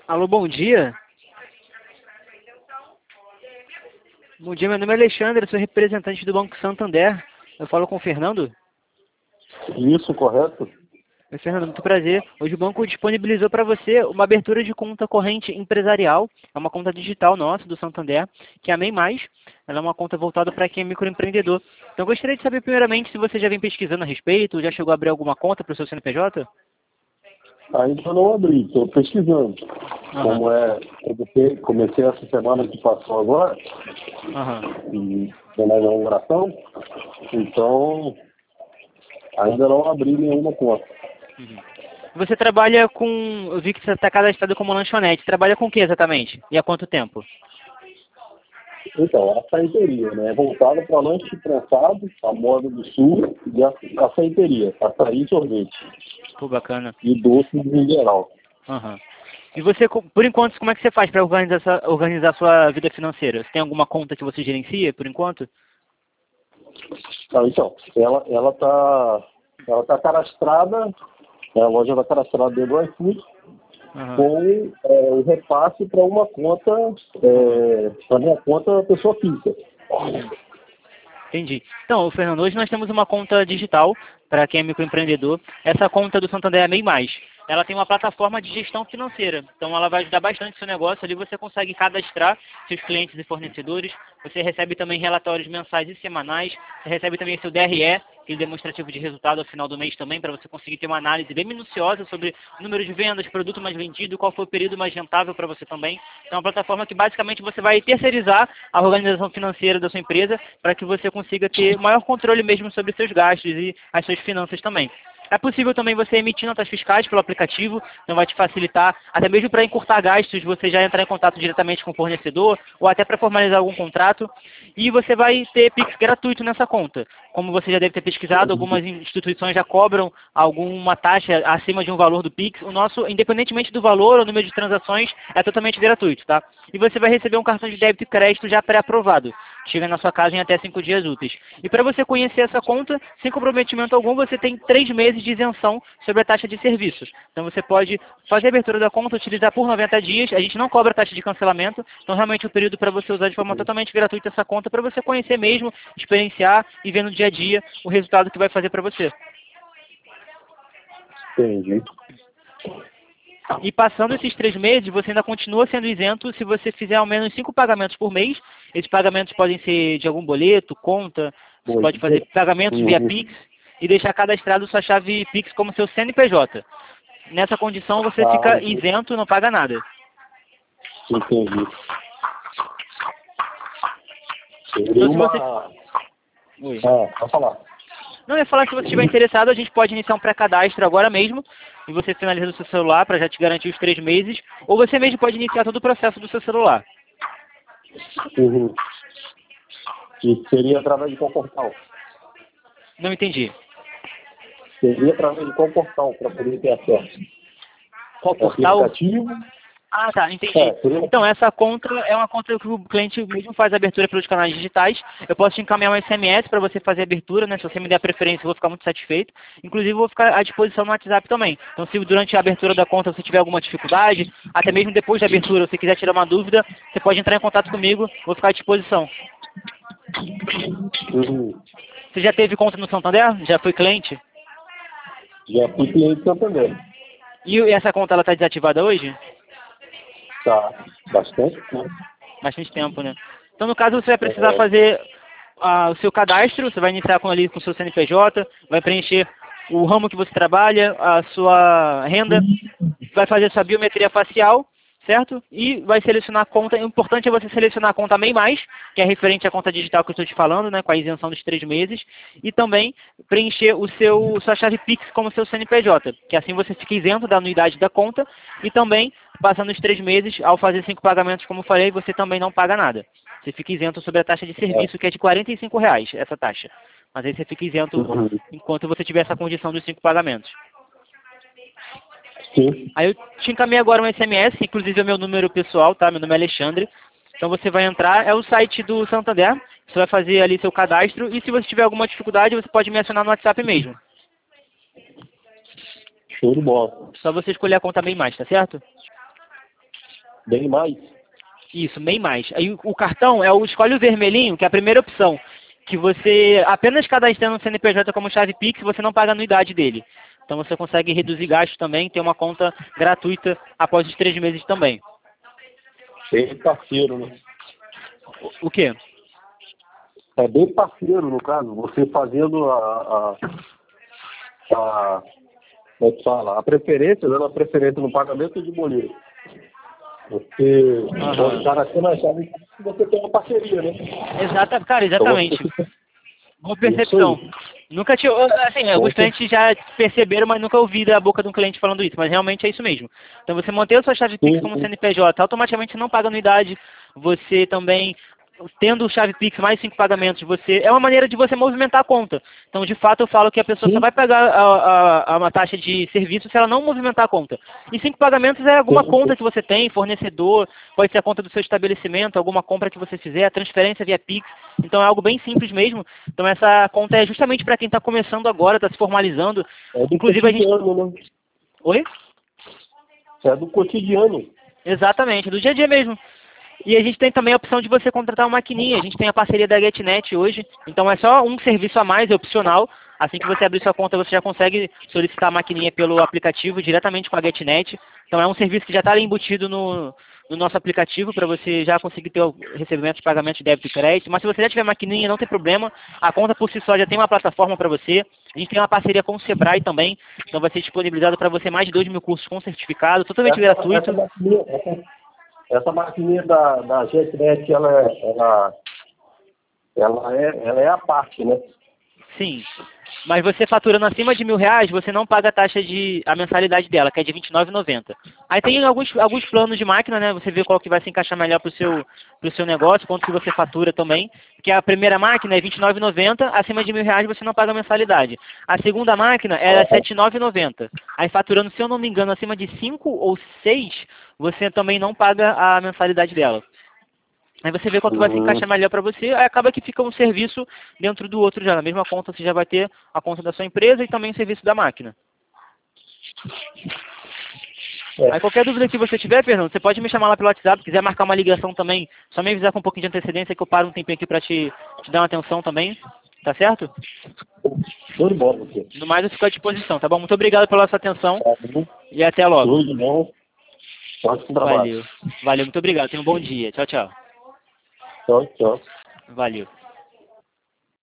Alô, bom dia. Bom dia, meu nome é Alexandre, eu sou representante do Banco Santander. Eu falo com o Fernando. Isso, correto? Oi, Fernando, muito prazer. Hoje o banco disponibilizou para você uma abertura de conta corrente empresarial. É uma conta digital nossa, do Santander, que é a MEI+. Ela é uma conta voltada para quem é microempreendedor. Então eu gostaria de saber primeiramente se você já vem pesquisando a respeito, já chegou a abrir alguma conta para o seu CNPJ? Ainda não abri, estou pesquisando. Aham, Comecei essa semana que passou agora, aham. e na inauguração, então ainda não abri nenhuma conta. Uhum. Você trabalha com... Eu vi que você está cadastrado como lanchonete. Trabalha com o que exatamente? E há quanto tempo? Então, açaiteria, né? Voltada para lanche prensado, a moda do sul, e a açaiteria, açaí e sorvete, Pô, bacana. e doces em geral. Aham. E você, por enquanto, como é que você faz para organizar a sua vida financeira? Você tem alguma conta que você gerencia, por enquanto? Então, ela tá cadastrada, a loja está cadastrada dentro do iFood, Aham. com o repasse para uma conta, para minha conta pessoa física. Uhum. Entendi. Então, Fernando, hoje nós temos uma conta digital para quem é microempreendedor. Essa conta do Santander é a MEI+. Ela tem uma plataforma de gestão financeira. Então, ela vai ajudar bastante o seu negócio. Ali você consegue cadastrar seus clientes e fornecedores. Você recebe também relatórios mensais e semanais. Você recebe também seu DRE, aquele demonstrativo de resultado ao final do mês também, para você conseguir ter uma análise bem minuciosa sobre o número de vendas, produto mais vendido, qual foi o período mais rentável para você também. Então, é uma plataforma que basicamente você vai terceirizar a organização financeira da sua empresa para que você consiga ter maior controle mesmo sobre seus gastos e as suas finanças também. É possível também você emitir notas fiscais pelo aplicativo, então vai te facilitar, até mesmo para encurtar gastos, você já entrar em contato diretamente com o fornecedor, ou até para formalizar algum contrato, e você vai ter Pix gratuito nessa conta. Como você já deve ter pesquisado, algumas instituições já cobram alguma taxa acima de um valor do Pix. O nosso, independentemente do valor ou número de transações, é totalmente gratuito, tá? E você vai receber um cartão de débito e crédito já pré-aprovado. Chega na sua casa em até 5 dias úteis. E para você conhecer essa conta, sem comprometimento algum, você tem 3 meses de isenção sobre a taxa de serviços. Então você pode fazer a abertura da conta, utilizar por 90 dias, a gente não cobra taxa de cancelamento, então realmente o período para você usar de forma totalmente gratuita essa conta, para você conhecer mesmo, experienciar e ver no dia a dia o resultado que vai fazer para você. Entendi. E passando esses 3 meses, você ainda continua sendo isento se você fizer ao menos 5 pagamentos por mês. Esses pagamentos podem ser de algum boleto, conta, você pode fazer pagamentos via Pix e deixar cadastrado sua chave Pix como seu CNPJ. Nessa condição você fica isento e não paga nada. Entendi. Então se você... Oi. Pode falar. Não, eu ia falar que se você estiver interessado, a gente pode iniciar um pré-cadastro agora mesmo, e você finaliza do seu celular para já te garantir os 3 meses, ou você mesmo pode iniciar todo o processo do seu celular. Uhum. E seria através de qual portal? Não entendi. Seria através de qual portal para poder ter acesso? Qual portal? Aplicativo? Ah, tá, entendi. Então, essa conta é uma conta que o cliente mesmo faz a abertura pelos canais digitais. Eu posso te encaminhar um SMS para você fazer a abertura, né? Se você me der a preferência, eu vou ficar muito satisfeito. Inclusive, eu vou ficar à disposição no WhatsApp também. Então, se durante a abertura da conta você tiver alguma dificuldade, até mesmo depois da abertura, se você quiser tirar uma dúvida, você pode entrar em contato comigo, vou ficar à disposição. Uhum. Você já teve conta no Santander? Já foi cliente? Já fui cliente Santander. E essa conta, ela está desativada hoje? Tá. Bastante, né? Bastante tempo, né? Então, no caso, você vai precisar fazer o seu cadastro, você vai iniciar ali com o seu CNPJ, vai preencher o ramo que você trabalha, a sua renda, vai fazer a sua biometria facial, certo? E vai selecionar a conta. O importante é você selecionar a conta MEI+, que é referente à conta digital que eu estou te falando, né, com a isenção dos 3 meses, e também preencher sua chave Pix como seu CNPJ, que assim você fica isento da anuidade da conta, e também, passando os 3 meses, ao fazer 5 pagamentos, como eu falei, você também não paga nada. Você fica isento sobre a taxa de serviço, que é de R$ 45, essa taxa. Mas aí você fica isento enquanto você tiver essa condição dos 5 pagamentos. Sim. Aí eu te encaminhei agora um SMS, que inclusive é meu número pessoal, tá? Meu nome é Alexandre. Então você vai entrar, é o site do Santander, você vai fazer ali seu cadastro, e se você tiver alguma dificuldade, você pode me acionar no WhatsApp mesmo. Show de bola. Só você escolher a conta MEI+, tá certo? Bem mais. Isso, MEI mais. Aí o cartão escolhe o vermelhinho, que é a primeira opção, que você apenas cadastrando o CNPJ como chave Pix, você não paga a anuidade dele. Então você consegue reduzir gastos também, ter uma conta gratuita após os 3 meses também. Bem parceiro, né? O quê? É bem parceiro, no caso, você fazendo como é que fala? A preferência, dando a preferência no pagamento de boleto. Você pode estar aqui na chave que você tem uma parceria, né? Exato, cara, Então, exatamente. você... Boa percepção. Nunca tinha, assim, alguns clientes já perceberam, mas nunca ouvi da boca de um cliente falando isso, mas realmente é isso mesmo. Então você manter a sua chave Pix como CNPJ, automaticamente você não paga anuidade, você também, tendo chave Pix mais 5 pagamentos, é uma maneira de você movimentar a conta. Então, de fato, eu falo que a pessoa só vai pagar uma taxa de serviço se ela não movimentar a conta. E 5 pagamentos é alguma conta que você tem, fornecedor, pode ser a conta do seu estabelecimento, alguma compra que você fizer, a transferência via Pix. Então, é algo bem simples mesmo. Então, essa conta é justamente para quem está começando agora, está se formalizando. É do Inclusive, cotidiano, né? Oi? É do cotidiano. Exatamente, do dia a dia mesmo. E a gente tem também a opção de você contratar uma maquininha. A gente tem a parceria da GetNet hoje. Então é só um serviço a mais, é opcional. Assim que você abrir sua conta, você já consegue solicitar a maquininha pelo aplicativo diretamente com a GetNet. Então é um serviço que já está ali embutido no nosso aplicativo para você já conseguir ter o recebimento de pagamento de débito e crédito. Mas se você já tiver maquininha, não tem problema. A conta por si só já tem uma plataforma para você. A gente tem uma parceria com o Sebrae também. Então vai ser disponibilizado para você mais de 2.000 cursos com certificado, totalmente gratuito. Essa maquininha da GetNet, ela é a parte, né? Sim, mas você faturando acima de R$ 1.000, você não paga a mensalidade dela, que é de R$ 29,90. Aí tem alguns planos de máquina, né? Você vê qual que vai se encaixar melhor pro seu negócio, quanto que você fatura também. Porque a primeira máquina é R$ 29,90, acima de R$ 1.000 você não paga a mensalidade. A segunda máquina é R$ 79,90. Aí faturando, se eu não me engano, acima de 5 ou 6, você também não paga a mensalidade dela. Aí você vê qual que vai se encaixar melhor para você, aí acaba que fica um serviço dentro do outro já. Na mesma conta você já vai ter a conta da sua empresa e também o serviço da máquina. Aí qualquer dúvida que você tiver, Fernando, você pode me chamar lá pelo WhatsApp, quiser marcar uma ligação também, só me avisar com um pouquinho de antecedência que eu paro um tempinho aqui para te dar uma atenção também, tá certo? Show de bola, você. No mais eu fico à disposição, tá bom? Muito obrigado pela sua atenção e até logo. Show de bola. Ótimo trabalho. Valeu, muito obrigado, tenha um bom dia. Tchau, tchau. Tchau, tchau. Valeu.